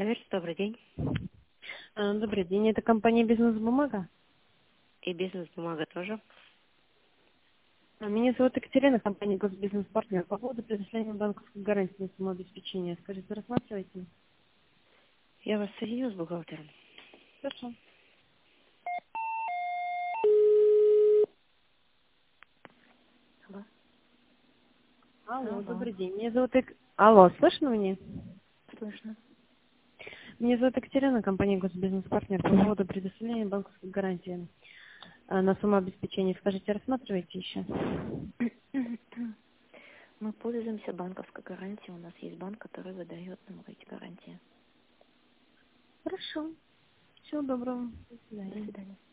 Аверс, добрый день. Добрый день, это компания «Бизнес-бумага». И бизнес-бумага тоже. Меня зовут Екатерина, компания «Госбизнес-партнер». По поводу предоставления банковской гарантии на самообеспечение. Скажите, рассматриваете? Я вас соединю с бухгалтером. Хорошо. Алло. Алло, Алло. добрый день. Алло, слышно меня? Слышно. Меня зовут Екатерина, компания «Госбизнес-партнер». По поводу предоставления банковской гарантии на самообеспечение. Скажите, рассматриваете еще? Мы пользуемся банковской гарантией. У нас есть банк, который выдает нам эти гарантии. Хорошо. Всего доброго. До До свидания. свидания.